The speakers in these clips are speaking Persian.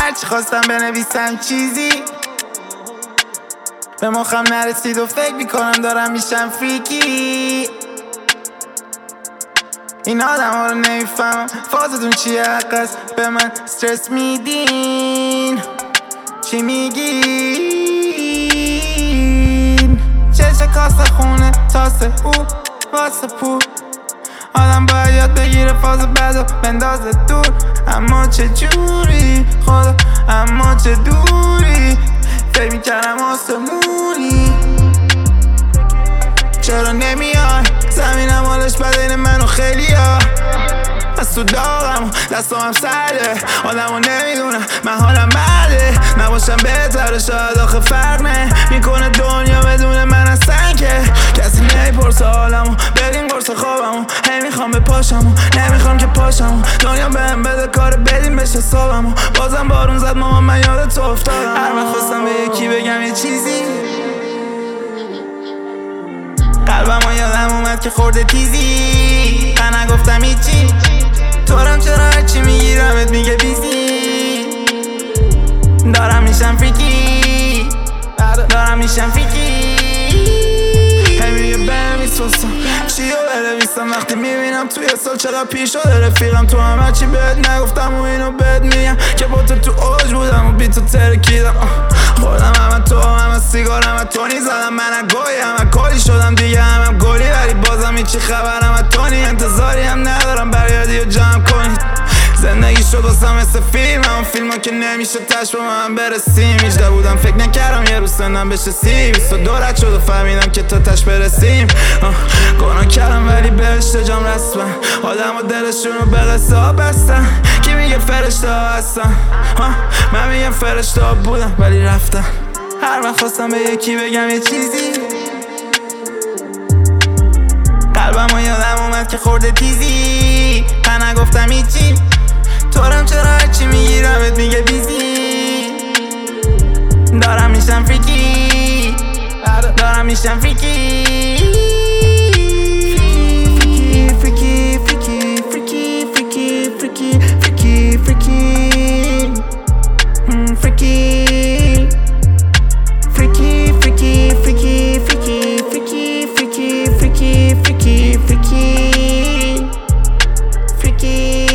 هرچی خواستم بنویسم چیزی به مخم نرسید و فکر میکنم دارم میشم فریکی. این آدم ها رو نمیفهمم فازتون چیه حق است به من استرس میدین. چی میگین؟ چشه کاسه خونه تاسه او واسه پول. آدم باید یاد بگیره فاز بد و بندازه دور. اما چه جوری خدا اما چه دوری فکر میکردم آسمونی. چرا نمیای زمینم حالش بده این منو خیلی ها. از تو داغم و دستم هم سرده آدمو نمیدونم من حالم بده. نباشم بهتره شاید آخه فرق میکنه دنیا بدون من اصلا که کسی نمیپرسه حالمو بدین قرص خوابمو. هی میخوام بپاشمو نمیخوام که پاشمو دنیا بهم بده کار بدین بشه صابمو. بازم بارون زد مامان من یاد تو افتادم. هر من خواستم به یکی بگم یه چیزی قلبمو یادم اومد که خورده تیزی. من نگفتم هیچی تورم چرا هرچی میگیرمت میگه بیزی. دارم میشم فریکی دارم میشم فریکی. هی میگه بنویس واسم چی رو بنویسم وقتی میبینم توی سال چقدر پیش شده رفیقم. تو هم هرچی بهت نگفتم و اینو بهت میگم که با تو اوج بودم و بی تو ترکیدم. خوردم همه تو همه سیگار همه تونی زدم من گوی همه کلی شدم دیگه همه گلی ولی بازم هیچی خبر همه تونی. انتظاری هم ندارم برگردی و جمع کنید. زندگی شد واسم مثل فیلم همون فیلم ها که نمیشه تش با من برسیم. 18 بودم فکر نکردم یه روز سنم بشه 22 رد شد و فهمیدم که تا تش برسیم. گناه کردم ولی بهشت جام رسمن آدم و دلشون رو به قصه ها بستن. کی میگه فرشته ها هستن من میگم فرشته ها بودم ولی رفتن. هر وقت خواستم به یکی بگم یه چیزی قلبم و یادم اومد که خورده تیزی. من نگفتم هیچی تورم چرا هرچی میگیرمت میگه بیزی. دارم میشم فریکی دارم میشم فریکی. فریکی فریکی فریکی فریکی فریکی فریکی فریکی فریکی فریکی فریکی فریکی فریکی فریکی فریکی فریکی فریکی فریکی فریکی.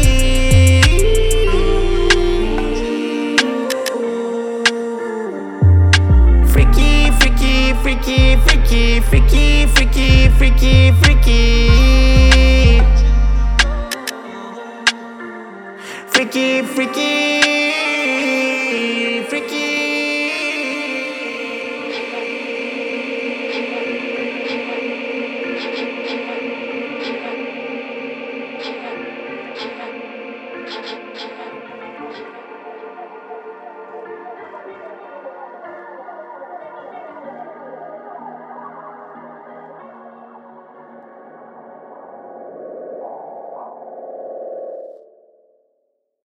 Freaky, freaky, freaky, freaky, freaky, freaky, freaky, freaky.